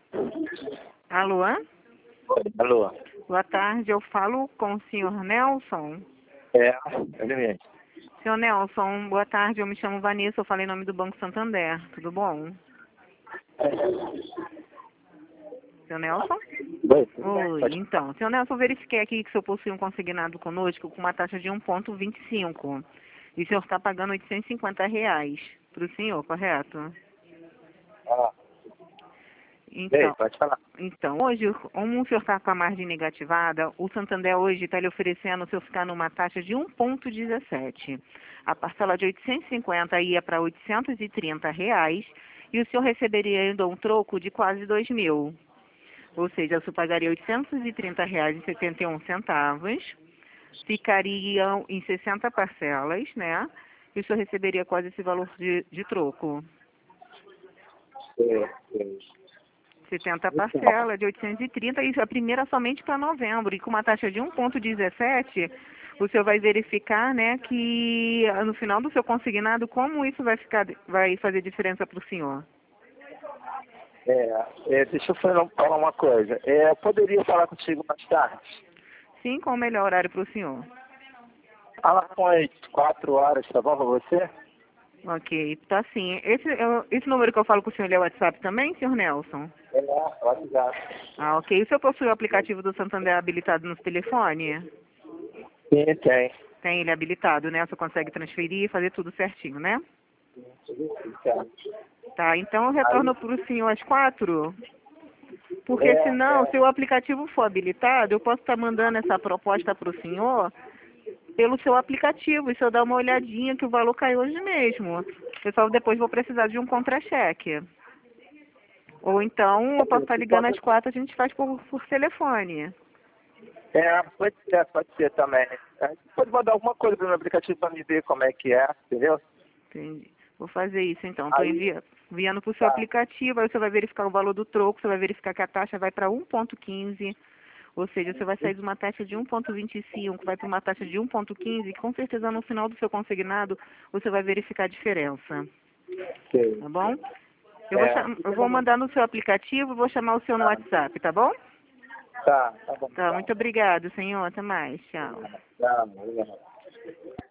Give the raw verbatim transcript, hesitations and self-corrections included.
Alô? Alô? Boa tarde, eu falo com o senhor Nelson. É, ele mesmo. Senhor Nelson, boa tarde, eu me chamo Vanessa, eu falei em nome do Banco Santander, tudo bom? Senhor Nelson? Oi, tudo bem? Oi, Pode... então, senhor Nelson, eu verifiquei aqui que o senhor possui um consignado conosco com uma taxa de um vírgula vinte e cinco. E o senhor está pagando oitocentos e cinquenta reais para o senhor, correto? Ah, ei, Então, pode falar. então, hoje, como o senhor está com a margem negativada, o Santander hoje está lhe oferecendo o senhor ficar numa taxa de um vírgula dezessete. A parcela de oitocentos e cinquenta ia para oitocentos e trinta reais e o senhor receberia ainda um troco de quase dois mil. Ou seja, o senhor pagaria oitocentos e trinta reais e setenta e um centavos, ficariam em sessenta parcelas, né? E o senhor receberia quase esse valor de, de troco. É, é. setenta Então, parcelas de oitocentos e trinta, e a primeira somente para novembro. E com uma taxa de um vírgula dezessete, o senhor vai verificar, né, que no final do seu consignado, como isso vai ficar, vai fazer diferença para o senhor. é, é, deixa eu falar, falar uma coisa. É, eu poderia falar contigo mais tarde? Sim, qual o melhor horário para o senhor? Fala com as quatro horas, tá bom pra você? Ok, tá sim. Esse, eu- esse número que eu falo com o senhor, ele é o WhatsApp também, senhor Nelson? É, WhatsApp. Ah, ok. O senhor possui o aplicativo do Santander habilitado no telefone? Sim, tem. Tem ele habilitado, né? O senhor consegue transferir e fazer tudo certinho, né? Tá, então eu retorno para o senhor às quatro, porque É, senão, é. se o aplicativo for habilitado, eu posso estar mandando essa proposta para o senhor pelo seu aplicativo, e se eu dar uma olhadinha que o valor caiu hoje mesmo. Eu só depois vou precisar de um contra-cheque. Ou então, eu posso estar ligando às quatro, a gente faz por, por telefone. É, pode ser, pode ser também. É, você pode mandar alguma coisa no aplicativo pra me ver como é que é, entendeu? Entendi. Vou fazer isso então. Estou Aí, enviando para o seu tá. aplicativo, aí você vai verificar o valor do troco, você vai verificar que a taxa vai para um vírgula quinze. Ou seja, você vai sair de uma taxa de um vírgula vinte e cinco, vai para uma taxa de um vírgula quinze, e com certeza no final do seu consignado você vai verificar a diferença. Ok. Tá bom? Eu vou, É, cham- eu vou mandar no seu aplicativo e vou chamar o seu no WhatsApp, tá bom? tá, tá bom, Tá, tá. muito obrigado, senhor. Até mais. Tchau. Tá, obrigado.